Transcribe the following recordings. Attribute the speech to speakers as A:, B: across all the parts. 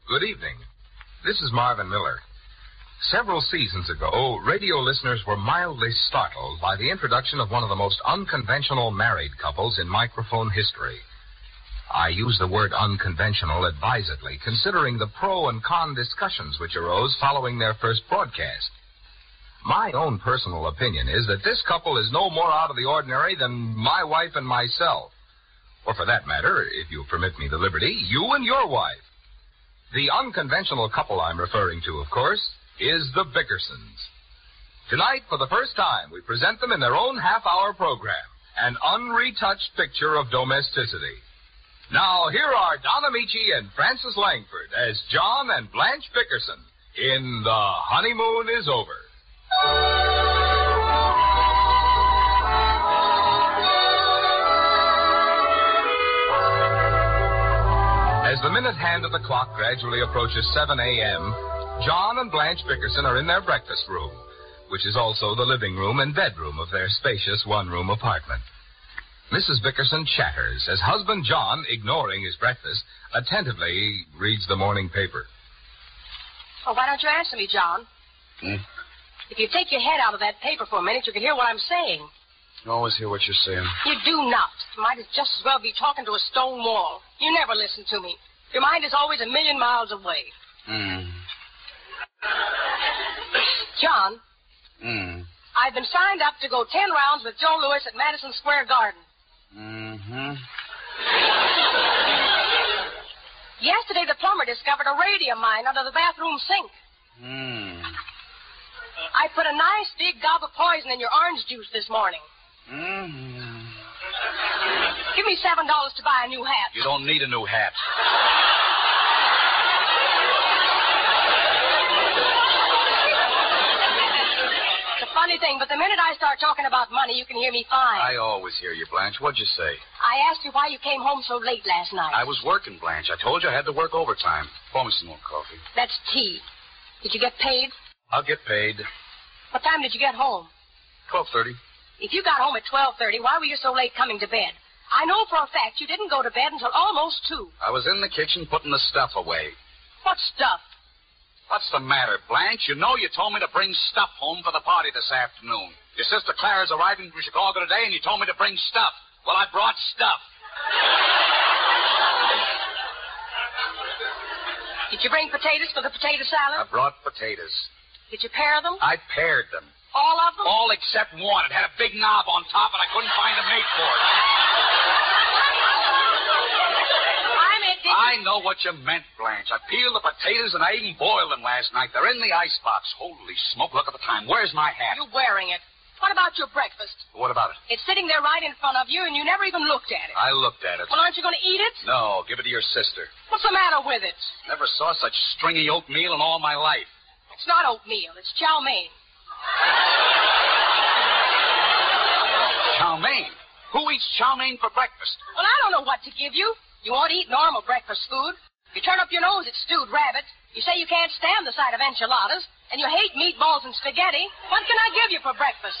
A: Good evening. This is Marvin Miller. Several seasons ago, radio listeners were mildly startled by the introduction of one of the most unconventional married couples in microphone history. I use the word unconventional advisedly, considering the pro and con discussions which arose following their first broadcast. My own personal opinion is that this couple is no more out of the ordinary than my wife and myself. Or for that matter, if you permit me the liberty, you and your wife. The unconventional couple I'm referring to, of course, is the Bickersons. Tonight, for the first time, we present them in their own half-hour program, an unretouched picture of domesticity. Now, here are Don Amici and Frances Langford as John and Blanche Bickerson in The Honeymoon is Over. As the minute hand of the clock gradually approaches 7 a.m., John and Blanche Bickerson are in their breakfast room, which is also the living room and bedroom of their spacious one-room apartment. Mrs. Bickerson chatters as husband John, ignoring his breakfast, attentively reads the morning paper.
B: Well, why don't you answer me, John? If you take your head out of that paper for a minute, you can hear what I'm saying.
C: I always hear what you're saying.
B: You do not. You might just as well be talking to a stone wall. You never listen to me. Your mind is always a million miles away. John, I've been signed up to go 10 rounds with Joe Louis at Madison Square Garden. Yesterday, the plumber discovered a radium mine under the bathroom sink. I put a nice big gob of poison in your orange juice this morning. Give me $7 to buy a new hat.
C: You don't need a new hat.
B: It's a funny thing, but the minute I start talking about money, you can hear me fine.
C: I always hear you, Blanche. What'd you say?
B: I asked you why you came home so late last night.
C: I was working, Blanche. I told you I had to work overtime. Pour me some more coffee.
B: That's tea. Did you get paid?
C: I'll get paid.
B: What time did you get home?
C: 12:30.
B: If you got home at 12:30, why were you so late coming to bed? I know for a fact you didn't go to bed until almost 2.
C: I was in the kitchen putting the stuff away.
B: What stuff?
C: What's the matter, Blanche? You know you told me to bring stuff home for the party this afternoon. Your sister Clara's arriving from Chicago today, and you told me to bring stuff. Well, I brought stuff.
B: Did you bring potatoes for the potato salad?
C: I brought potatoes.
B: Did you pare them?
C: I pared them.
B: All of them?
C: All except one. It had a big knob on top, and I couldn't find a mate for it. I know what you meant, Blanche. I peeled the potatoes, and I even boiled them last night. They're in the icebox. Holy smoke, look at the time. Where's my hat?
B: You're wearing it. What about your breakfast?
C: What about it?
B: It's sitting there right in front of you, and you never even looked at it.
C: I looked at it.
B: Well, aren't you going to eat it?
C: No, give it to your sister.
B: What's the matter with it?
C: Never saw such stringy oatmeal in all my life.
B: It's not oatmeal. It's chow mein.
C: Chow mein? Who eats chow mein for breakfast?
B: Well, I don't know what to give you. You won't eat normal breakfast food. You turn up your nose at stewed rabbit. You say you can't stand the sight of enchiladas. And you hate meatballs and spaghetti. What can I give you for breakfast?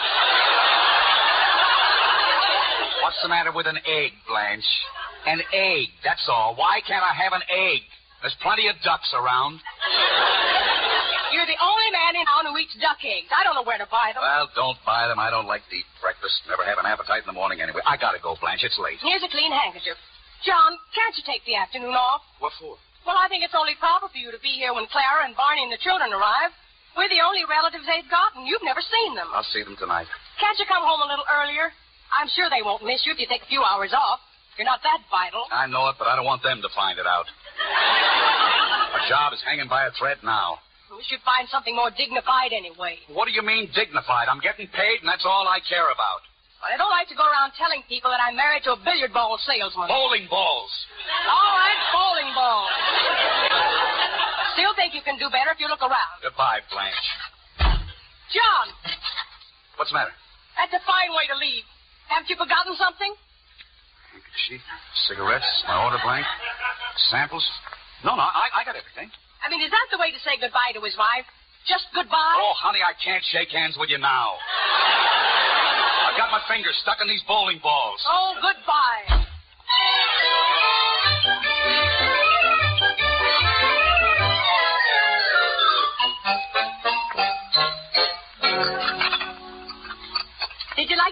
C: What's the matter with an egg, Blanche? An egg, that's all. Why can't I have an egg? There's plenty of ducks around.
B: You're the only man in town who eats duck eggs. I don't know where to buy them.
C: Well, don't buy them. I don't like to eat breakfast. Never have an appetite in the morning anyway. I gotta go, Blanche. It's late.
B: Here's a clean handkerchief. John, can't you take the afternoon off?
C: What for?
B: Well, I think it's only proper for you to be here when Clara and Barney and the children arrive. We're the only relatives they've got, and you've never seen them.
C: I'll see them tonight.
B: Can't you come home a little earlier? I'm sure they won't miss you if you take a few hours off. You're not that vital.
C: I know it, but I don't want them to find it out. My job is hanging by a thread now.
B: We should find something more dignified anyway.
C: What do you mean dignified? I'm getting paid, and that's all I care about.
B: Well, I don't like to go around telling people that I'm married to a billiard ball salesman.
C: Bowling balls.
B: All right, bowling balls. I still think you can do better if you look around.
C: Goodbye, Blanche.
B: John!
C: What's the matter?
B: That's a fine way to leave. Haven't you forgotten something?
C: Handkerchief, cigarettes, my order blank, samples. No, I got everything.
B: I mean, is that the way to say goodbye to his wife? Just goodbye?
C: Oh, honey, I can't shake hands with you now. I've got my fingers stuck in these bowling balls.
B: Oh, goodbye.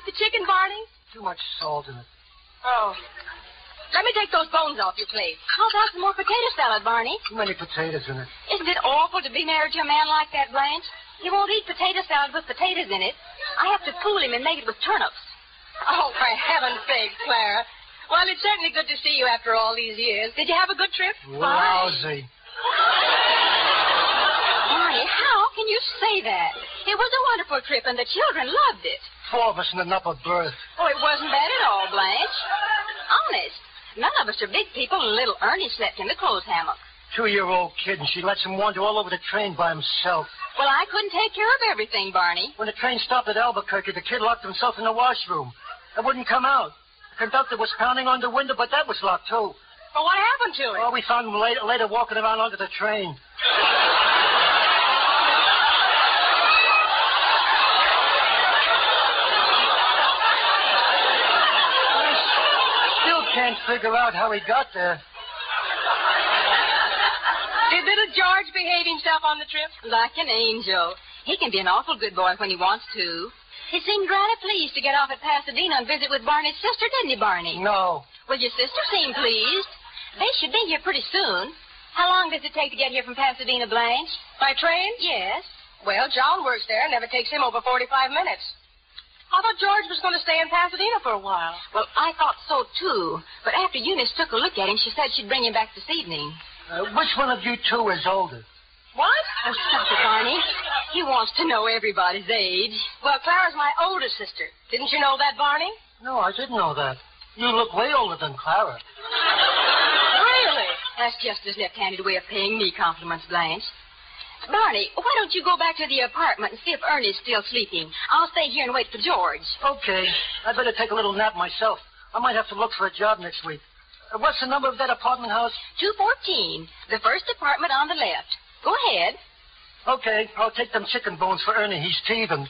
B: the chicken, Barney?
D: Too much salt in it.
B: Oh. Let me take those bones off your plate.
E: How about some more potato salad, Barney?
D: Too many potatoes in it.
E: Isn't it awful to be married to a man like that, Blanche? He won't eat potato salad with potatoes in it. I have to fool him and make it with turnips.
B: Oh, for heaven's sake, Clara. Well, it's certainly good to see you after all these years. Did you have a good trip?
D: Lousy.
E: Barney, how can you say that? It was a wonderful trip, and the children loved it.
D: 4 of us in an upper berth.
E: Oh, it wasn't bad at all, Blanche. Honest. None of us are big people, and little Ernie slept in the clothes hammock.
D: 2-year-old kid, and she lets him wander all over the train by himself.
E: Well, I couldn't take care of everything, Barney.
D: When the train stopped at Albuquerque, the kid locked himself in the washroom. It wouldn't come out. The conductor was pounding on the window, but that was locked, too.
B: Well, what happened to him?
D: Oh, we found him later walking around under the train. Still can't figure out how he got there.
B: Did little George behave himself on the trip?
E: Like an angel. He can be an awful good boy when he wants to. He seemed rather pleased to get off at Pasadena and visit with Barney's sister, didn't he, Barney?
D: No.
E: Well, your sister seemed pleased. They should be here pretty soon. How long does it take to get here from Pasadena, Blanche?
B: By train?
E: Yes.
B: Well, John works there. It never takes him over 45 minutes. I thought George was going to stay in Pasadena for a while.
E: Well, I thought so, too. But after Eunice took a look at him, she said she'd bring him back this evening.
D: Which one of you two is older?
B: What?
E: Oh, stop it, Barney. He wants to know everybody's age.
B: Well, Clara's my older sister. Didn't you know that, Barney?
D: No, I didn't know that. You look way older than Clara.
B: Really?
E: That's just his left-handed way of paying me compliments, Blanche. Barney, why don't you go back to the apartment and see if Ernie's still sleeping? I'll stay here and wait for George.
D: Okay. I'd better take a little nap myself. I might have to look for a job next week. What's the number of that apartment house?
E: 214, the first apartment on the left. Go ahead.
D: Okay, I'll take them chicken bones for Ernie. He's teething.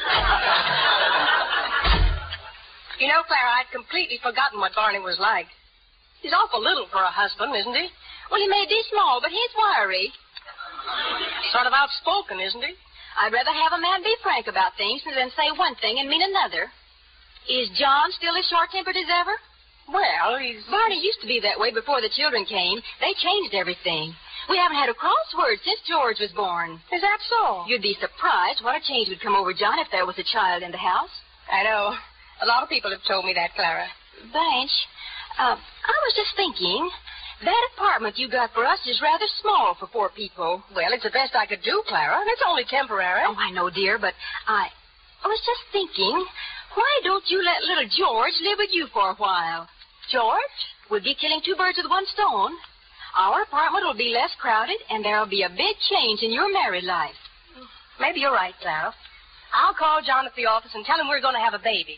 B: You know, Clara, I'd completely forgotten what Barney was like. He's awful little for a husband, isn't he?
E: Well, he may be small, but he's wiry.
B: Sort of outspoken, isn't he?
E: I'd rather have a man be frank about things than say one thing and mean another. Is John still as short-tempered as ever?
B: Well,
E: Barney used to be that way before the children came. They changed everything. We haven't had a crossword since George was born.
B: Is that so?
E: You'd be surprised what a change would come over John if there was a child in the house.
B: I know. A lot of people have told me that, Clara.
E: Blanche, I was just thinking, that apartment you got for us is rather small for 4 people.
B: Well, it's the best I could do, Clara, and it's only temporary.
E: Oh, I know, dear, but I was just thinking, why don't you let little George live with you for a while?
B: George?
E: We'll be killing 2 birds with 1 stone. Our apartment will be less crowded, and there'll be a big change in your married life.
B: Maybe you're right, Clara. I'll call John at the office and tell him we're going to have a baby.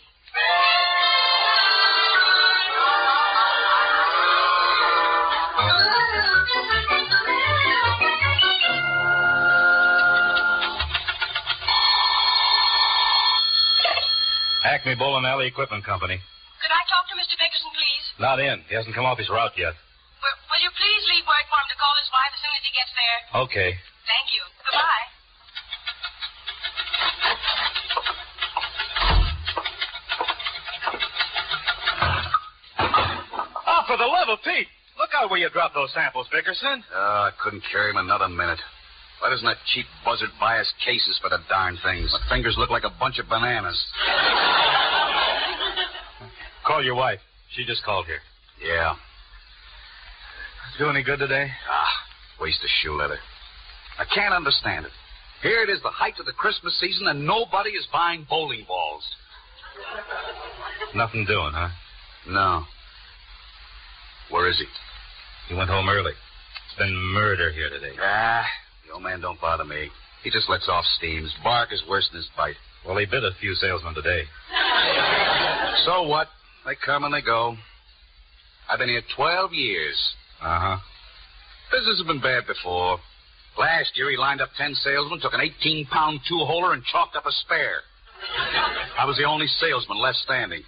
F: Acme Bowling Alley Equipment Company.
B: Could I talk to Mr. Dickerson, please?
F: Not in. He hasn't come off his route yet.
B: Will you please leave word for him to call his wife as soon as he gets there?
F: Okay.
B: Thank you. Goodbye.
F: Oh, for the love of Pete. Look out where you dropped those samples, Dickerson.
C: I couldn't carry him another minute. Why doesn't that cheap buzzard buy us cases for the darn things? My fingers look like a bunch of bananas.
F: Call your wife. She just called here.
C: Yeah.
F: Do any good today?
C: Waste of shoe leather. I can't understand it. Here it is, the height of the Christmas season, and nobody is buying bowling balls.
F: Nothing doing, huh?
C: No. Where is he?
F: He went home early. It's been murder here today.
C: The old man don't bother me. He just lets off steam. His bark is worse than his bite.
F: Well, he bit a few salesmen today.
C: So what? They come and they go. I've been here 12 years.
F: Uh-huh.
C: Business has been bad before. Last year, he lined up 10 salesmen, took an 18-pound two-holer, and chalked up a spare. I was the only salesman left standing.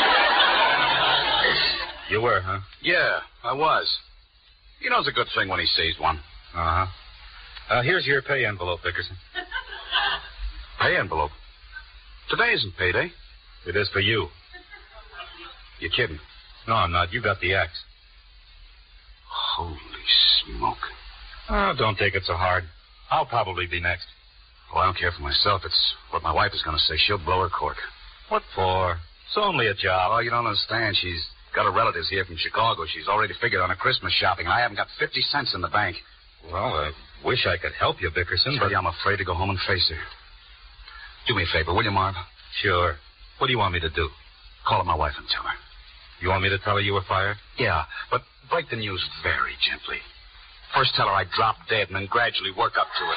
F: You were, huh?
C: Yeah, I was. He knows a good thing when he sees one.
F: Uh-huh. Here's your pay envelope, Dickerson.
C: Pay envelope? Today isn't payday.
G: It is for you.
C: You're kidding.
G: No, I'm not. You got the axe.
C: Holy smoke.
G: Oh, don't take it so hard. I'll probably be next.
C: Well, I don't care for myself. It's what my wife is going to say. She'll blow her cork.
G: What for? It's only a job.
C: Oh, you don't understand. She's got her relatives here from Chicago. She's already figured on her Christmas shopping, and I haven't got 50 cents in the bank.
G: Well, I wish I could help you, Bickerson, but...
C: I'm afraid to go home and face her. Do me a favor, will you, Marv?
G: Sure. What do you want me to do?
C: Call up my wife and tell her.
G: You want me to tell her you were fired?
C: Yeah, but break the news very gently. First tell her I dropped dead and then gradually work up to it.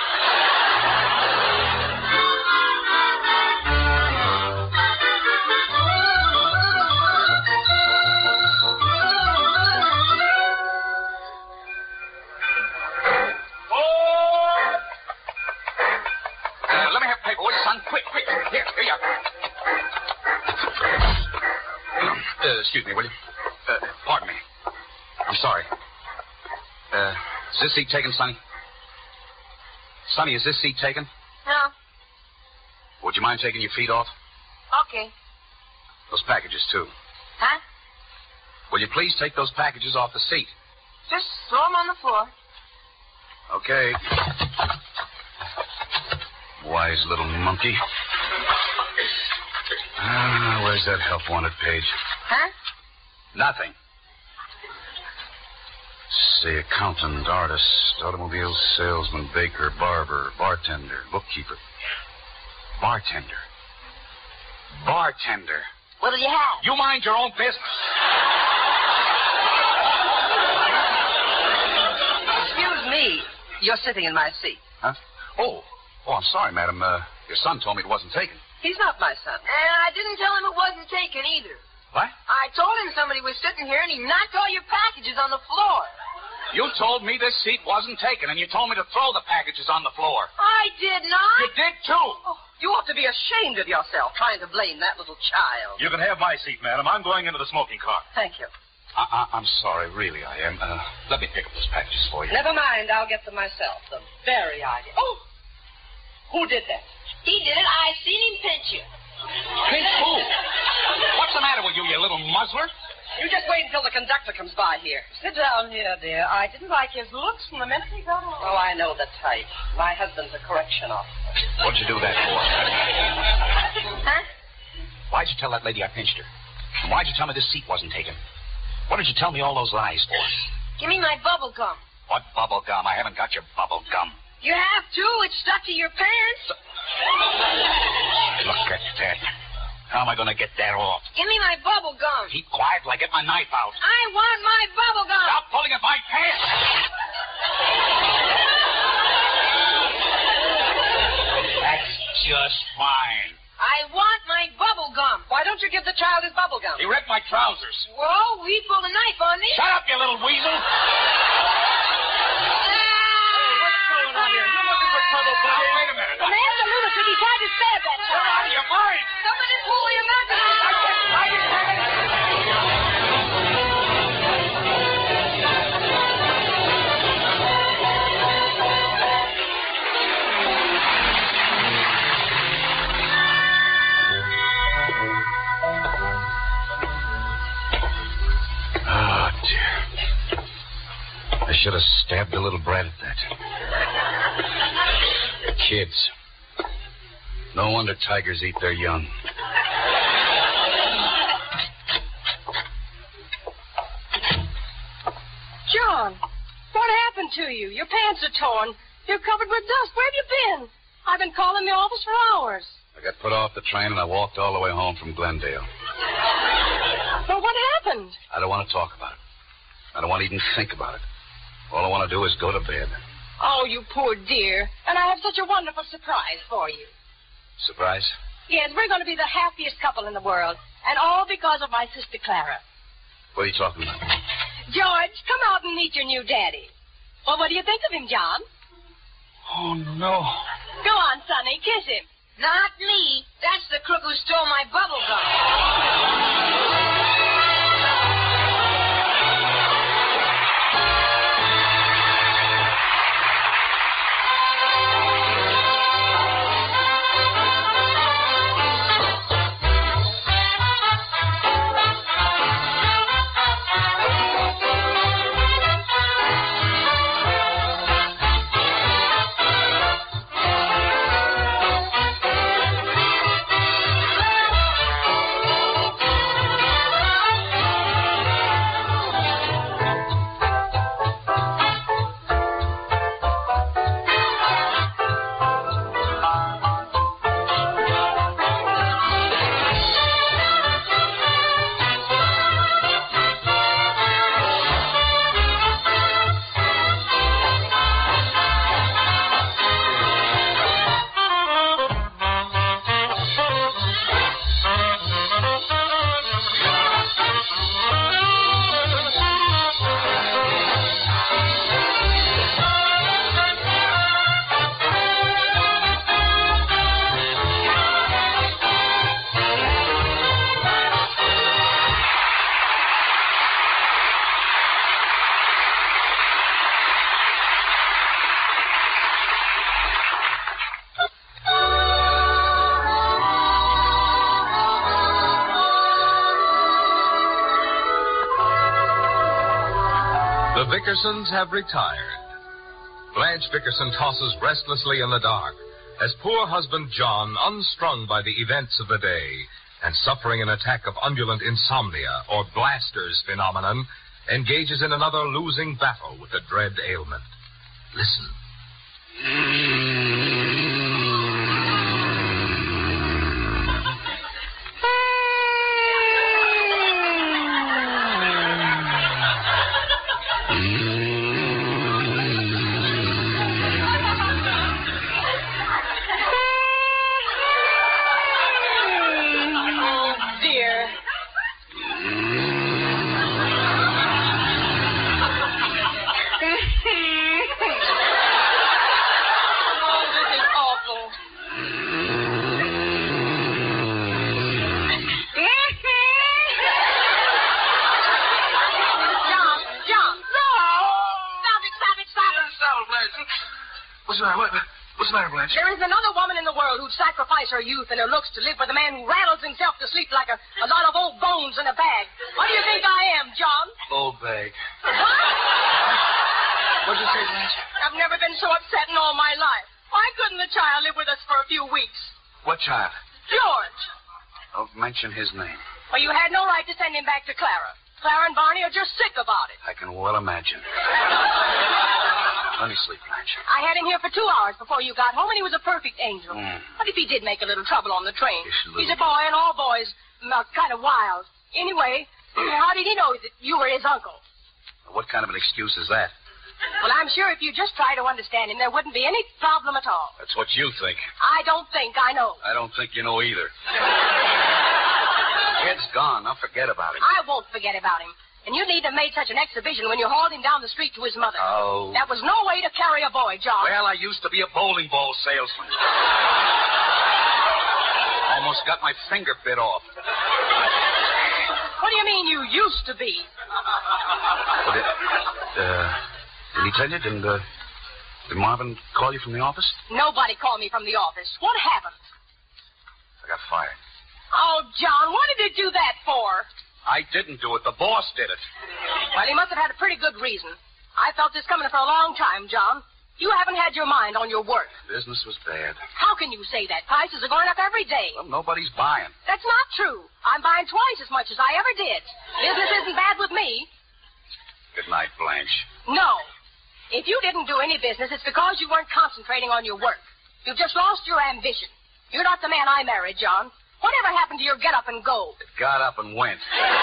C: Let me have paper, will you, son? Quick. Here you are. Excuse me, will you? Pardon me. I'm sorry. Is this seat taken, Sonny? Sonny, is this seat taken?
B: No.
C: Would you mind taking your feet off?
B: Okay.
C: Those packages, too.
B: Huh?
C: Will you please take those packages off the seat?
B: Just throw them on the floor.
C: Okay. Wise little monkey. Where's that help wanted page?
B: Huh?
C: Nothing. Say accountant, artist, automobile salesman, baker, barber, bartender, bookkeeper. Bartender.
B: What'll you have?
C: You mind your own business.
B: Excuse me. You're sitting in my seat.
C: Huh? Oh, I'm sorry, madam. Your son told me it wasn't taken.
B: He's not my son. And I didn't tell him it wasn't taken either.
C: What?
B: I told him somebody was sitting here and he knocked all your packages on the floor.
C: You told me this seat wasn't taken, and you told me to throw the packages on the floor.
B: I did not.
C: You did, too.
B: Oh, you ought to be ashamed of yourself trying to blame that little child.
G: You can have my seat, madam. I'm going into the smoking car.
B: Thank you.
C: I'm sorry, really, I am. Let me pick up those packages for you.
B: Never mind. I'll get them myself. The very idea. Oh! Who did that?
E: He did it. I seen him pinch you.
C: Pinch who? What's the matter with you, you little muzzler?
B: You just wait until the conductor comes by here. Sit down here, dear. I didn't like his looks from the minute he got on. Oh, I know the type. My husband's a correction officer.
C: What'd you do that for?
B: Huh?
C: Why'd you tell that lady I pinched her? And why'd you tell me this seat wasn't taken? What did you tell me all those lies for?
B: Give me my bubble gum.
C: What bubble gum? I haven't got your bubble gum.
B: You have to. It's stuck to your pants.
C: Look at that. How am I going to get that off?
B: Give me my bubble gum.
C: Keep quiet till I get my knife out.
B: I want my bubble gum.
C: Stop pulling at my pants. That's just fine.
B: I want my bubble gum. Why don't you give the child his bubble gum?
C: He ripped my trousers.
B: Whoa, he pulled a knife on me.
C: Shut up, you little weasel. Wait a minute.
B: The man's a lunatic. He tried to stab that child.
C: You're out of your mind.
B: Somebody pull him out.
C: Oh, dear. I should have stabbed the little brat at that. Kids. No wonder tigers eat their young.
B: John, what happened to you? Your pants are torn. You're covered with dust. Where have you been? I've been calling the office for hours.
C: I got put off the train and I walked all the way home from Glendale.
B: Well, what happened?
C: I don't want to talk about it. I don't want to even think about it. All I want to do is go to bed.
B: Oh, you poor dear. And I have such a wonderful surprise for you.
C: Surprise?
B: Yes, we're going to be the happiest couple in the world. And all because of my sister Clara.
C: What are you talking about?
B: George, come out and meet your new daddy. Well, what do you think of him, John?
C: Oh, no.
B: Go on, Sonny. Kiss him. Not me. That's the crook who stole my bubble gum.
A: Vickersons have retired. Blanche Vickerson tosses restlessly in the dark as poor husband John, unstrung by the events of the day and suffering an attack of undulant insomnia or Blaster's phenomenon, engages in another losing battle with the dread ailment. Listen.
H: What's the matter, Blanche?
B: There isn't another woman in the world who'd sacrifice her youth and her looks to live with a man who rattles himself to sleep like a lot of old bones in a bag. What do you think I am, John?
H: Old bag.
B: What?
H: What'd you say, Blanche?
B: I've never been so upset in all my life. Why couldn't the child live with us for a few weeks?
H: What child?
B: George.
H: Don't mention his name.
B: Well, you had no right to send him back to Clara. Clara and Barney are just sick about it.
H: I can well imagine. Let me sleep, Blanche.
B: I had him here for 2 hours before you got home, and he was a perfect angel. What if he did make a little trouble on the train? He's a boy, and all boys are kind of wild. Anyway, how did he know that you were his uncle?
H: What kind of an excuse is that?
B: Well, I'm sure if you just try to understand him, there wouldn't be any problem at all.
H: That's what you think.
B: I don't think I know.
H: I don't think you know either. Kid's gone. Now forget about him.
B: I won't forget about him. And you needn't have made such an exhibition when you hauled him down the street to his mother.
H: Oh.
B: That was no way to carry a boy, John.
H: Well, I used to be a bowling ball salesman. Almost got my finger bit off.
B: What do you mean you used to be?
H: Did he tell you? Did Marvin call you from the office?
B: Nobody called me from the office. What happened?
H: I got fired.
B: Oh, John, what did you do that for?
H: I didn't do it. The boss did it.
B: Well, he must have had a pretty good reason. I felt this coming for a long time, John. You haven't had your mind on your work.
H: Business was bad.
B: How can you say that? Prices are going up every day.
H: Well, nobody's buying.
B: That's not true. I'm buying twice as much as I ever did. Business isn't bad with me.
H: Good night, Blanche.
B: No. If you didn't do any business, it's because you weren't concentrating on your work. You've just lost your ambition. You're not the man I married, John. Whatever happened to your get up and go?
H: It got up and went.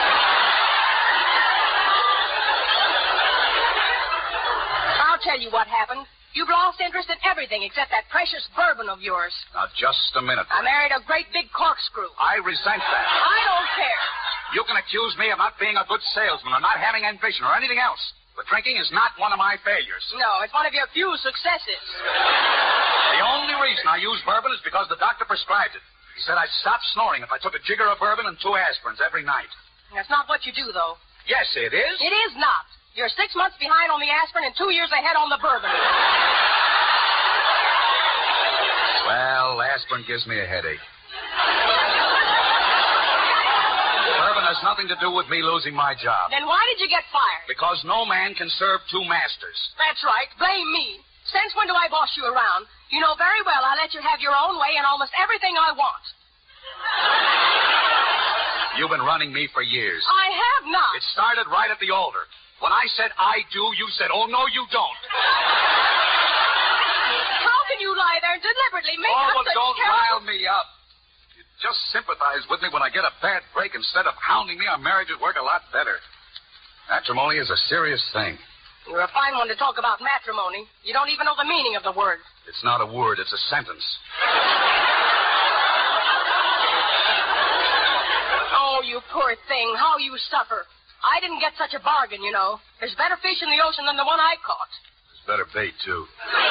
B: I'll tell you what happened. You've lost interest in everything except that precious bourbon of yours.
H: Now, just a minute.
B: I married a great big corkscrew.
H: I resent that.
B: I don't care.
H: You can accuse me of not being a good salesman or not having ambition or anything else. But drinking is not one of my failures.
B: No, it's one of your few successes.
H: The only reason I use bourbon is because the doctor prescribed it. He said I'd stop snoring if I took a jigger of bourbon and 2 aspirins every night.
B: That's not what you do, though.
H: Yes, it is.
B: It is not. You're 6 months behind on the aspirin and 2 years ahead on the bourbon.
H: Well, aspirin gives me a headache. Bourbon has nothing to do with me losing my job.
B: Then why did you get fired?
H: Because no man can serve 2 masters.
B: That's right. Blame me. Since when do I boss you around? You know very well I let you have your own way in almost everything I want.
H: You've been running me for years.
B: I have not.
H: It started right at the altar. When I said I do, you said, oh, no, you don't.
B: How can you lie there and deliberately make up
H: well,
B: such
H: don't
B: terrible...
H: rile me up. You just sympathize with me when I get a bad break. Instead of hounding me, our marriage would work a lot better. Matrimony is a serious thing.
B: You're a fine one to talk about matrimony. You don't even know the meaning of the word.
H: It's not a word, it's a sentence.
B: Oh, you poor thing. How you suffer. I didn't get such a bargain, you know. There's better fish in the ocean than the one I caught.
H: There's better bait, too.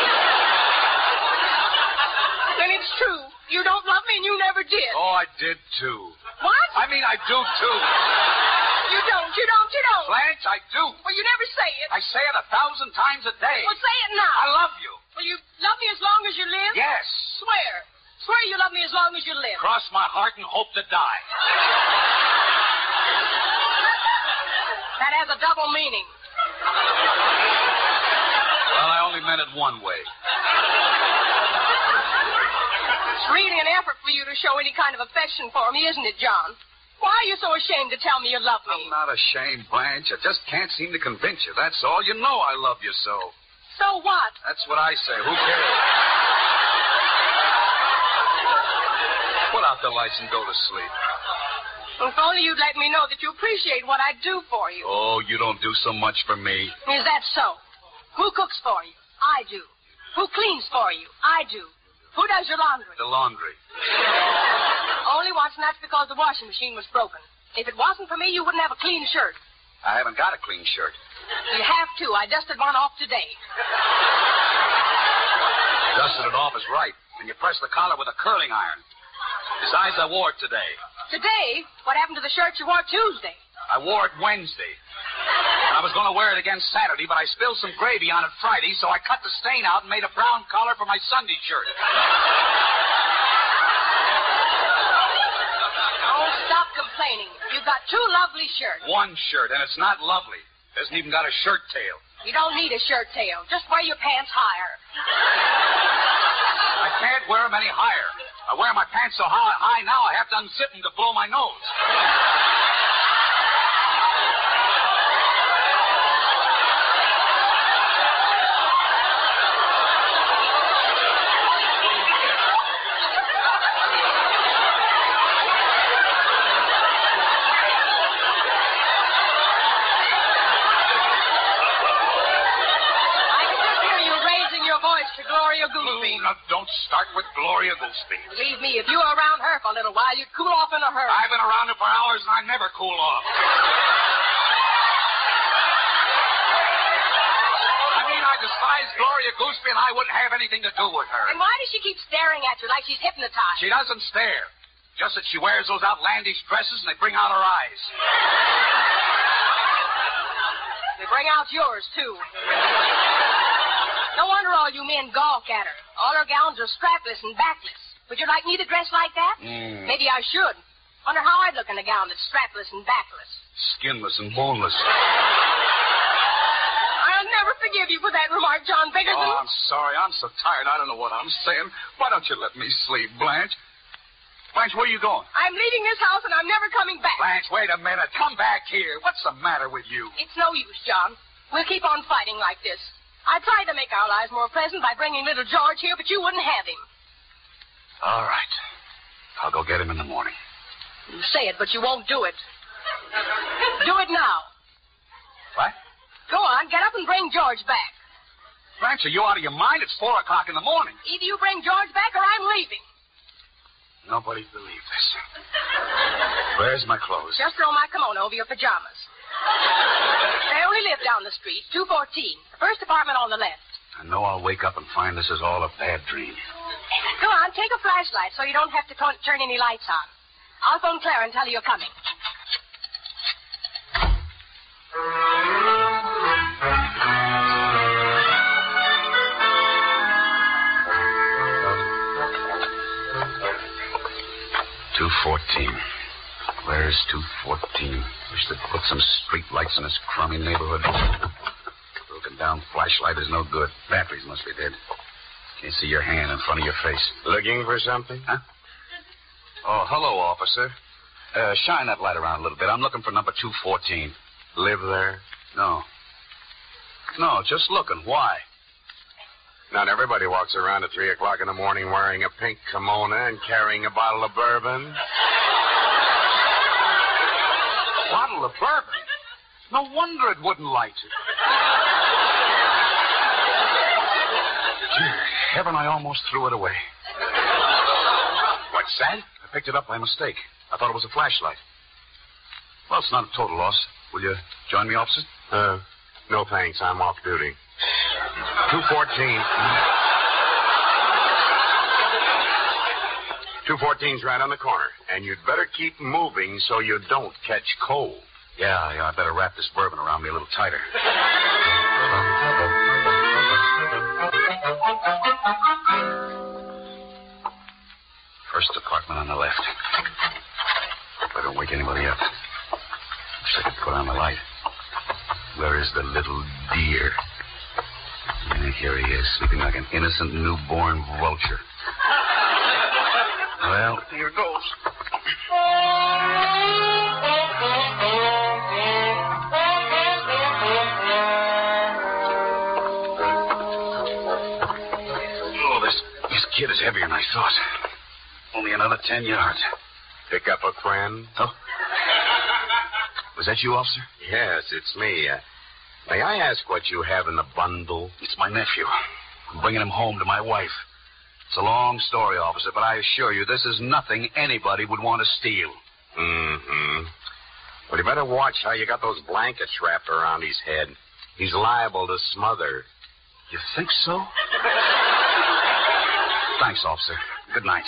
B: Then it's true. You don't love me and you never did.
H: Oh, I did, too.
B: What?
H: I mean, I do, too.
B: You don't.
H: Blanche, I do.
B: Well, you never say it.
H: I say it 1,000 times a day.
B: Well, say it now.
H: I love you.
B: Will you love me as long as you live?
H: Yes.
B: Swear. Swear you love me as long as you live.
H: Cross my heart and hope to die.
B: That has a double meaning.
H: Well, I only meant it one way.
B: It's really an effort for you to show any kind of affection for me, isn't it, John? Why are you so ashamed to tell me you love me?
H: I'm not ashamed, Blanche. I just can't seem to convince you. That's all. You know I love you so.
B: So what?
H: That's what I say. Who cares? Put out the lights and go to sleep.
B: If only you'd let me know that you appreciate what I do for you.
H: Oh, you don't do so much for me.
B: Is that so? Who cooks for you? I do. Who cleans for you? I do. Who does your laundry?
H: The laundry.
B: Only once, and that's because the washing machine was broken. If it wasn't for me, you wouldn't have a clean shirt.
H: I haven't got a clean shirt.
B: You have to. I dusted one off today.
H: Dusted it off is right. And you press the collar with a curling iron. Besides, I wore it today.
B: Today? What happened to the shirt you wore Tuesday?
H: I wore it Wednesday. And I was going to wear it again Saturday, but I spilled some gravy on it Friday, so I cut the stain out and made a brown collar for my Sunday shirt.
B: Oh, stop complaining. You've got two lovely shirts.
H: One shirt, and it's not lovely. It hasn't even got a shirt tail.
B: You don't need a shirt tail. Just wear your pants higher.
H: I can't wear them any higher. I wear my pants so high now I have to unzip them to blow my nose.
B: Gloria Gooseby.
H: Now, don't start with Gloria Gooseby.
B: Believe me, if you were around her for a little while, you'd cool off in a hurry.
H: I've been around her for hours, and I never cool off. I mean, I despise Gloria Gooseby, and I wouldn't have anything to do with her.
B: And why does she keep staring at you like she's hypnotized?
H: She doesn't stare. Just that she wears those outlandish dresses, and they bring out her eyes.
B: They bring out yours, too. No wonder all you men gawk at her. All her gowns are strapless and backless. Would you like me to dress like that? Maybe I should. Wonder how I'd look in a gown that's strapless and backless.
H: Skinless and boneless.
B: I'll never forgive you for that remark, John Biggerson.
H: Oh, I'm sorry. I'm so tired. I don't know what I'm saying. Why don't you let me sleep, Blanche? Blanche, where are you going?
B: I'm leaving this house and I'm never coming back.
H: Blanche, wait a minute. Come back here. What's the matter with you?
B: It's no use, John. We'll keep on fighting like this. I tried to make our lives more pleasant by bringing little George here, but you wouldn't have him.
H: All right. I'll go get him in the morning.
B: You say it, but you won't do it. Do it now.
H: What?
B: Go on, get up and bring George back.
H: Blanche, are you out of your mind? It's 4 o'clock in the morning.
B: Either you bring George back or I'm leaving.
H: Nobody'd believe this. Where's my clothes?
B: Just throw my kimono over your pajamas. They only live down the street, 214. The first apartment on the left.
H: I know I'll wake up and find this is all a bad dream.
B: Go on, take a flashlight so you don't have to turn any lights on. I'll phone Clara and tell her you're coming.
H: $214. Where's 214? Wish they'd put some street lights in this crummy neighborhood. Broken down flashlight is no good. Batteries must be dead. Can't see your hand in front of your face.
G: Looking for something?
H: Huh? Oh, hello, officer. Shine that light around a little bit. I'm looking for number 214.
G: Live there?
H: No. No, just looking. Why?
G: Not everybody walks around at 3 o'clock in the morning wearing a pink kimono and carrying a bottle of bourbon.
H: Bottle of bourbon? No wonder it wouldn't light you. Dear heaven, I almost threw it away.
G: What's that?
H: I picked it up by mistake. I thought it was a flashlight. Well, it's not a total loss. Will you join me, officer?
G: No thanks. I'm off duty. 214. 214's right on the corner, and you'd better keep moving so you don't catch cold.
H: Yeah, I better wrap this bourbon around me a little tighter. First apartment on the left. Better wake anybody up. Wish I could put on the light. Where is the the little dear. And here he is, sleeping like an innocent newborn vulture. Well, here goes. Oh, this kid is heavier than I thought. Only another 10 yards.
G: Pick up a friend?
H: Oh. Was that you, officer?
G: Yes, it's me. May I ask what you have in the bundle?
H: It's my nephew. I'm bringing him home to my wife. It's a long story, officer, but I assure you this is nothing anybody would want to steal.
G: Mm-hmm. Well, you better watch how you got those blankets wrapped around his head. He's liable to smother.
H: You think so? Thanks, officer. Good night.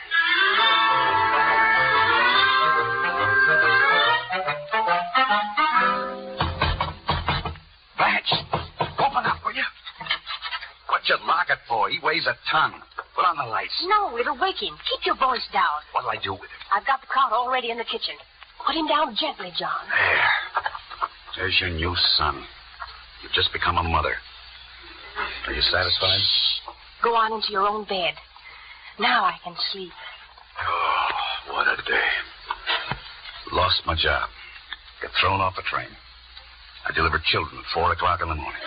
H: Blanche, open up, will you? What you lock it for? He weighs a ton. Put on the lights.
B: No, it'll wake him. Keep your voice down.
H: What'll I do with him?
B: I've got the cot already in the kitchen. Put him down gently, John.
H: There. There's your new son. You've just become a mother. Are you satisfied?
B: Shh. Go on into your own bed. Now I can sleep.
H: Oh, what a day. Lost my job. Got thrown off a train. I delivered children at 4 o'clock in the morning.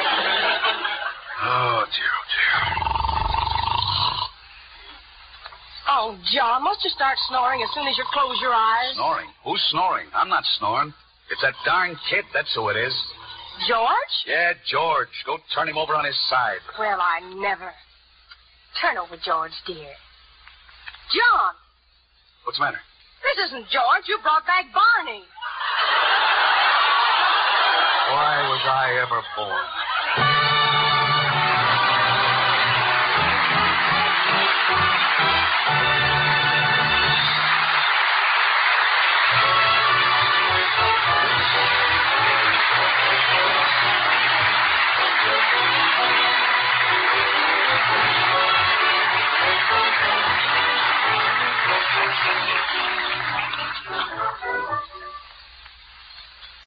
H: Oh, dear, oh, dear.
B: Oh, John, must you start snoring as soon as you close your eyes?
H: Snoring? Who's snoring? I'm not snoring. It's that darn kid, that's who it is.
B: George?
H: Yeah, George. Go turn him over on his side.
B: Well, I never. Turn over, George, dear. John!
H: What's the matter?
B: This isn't George. You brought back Barney.
G: Why was I ever born?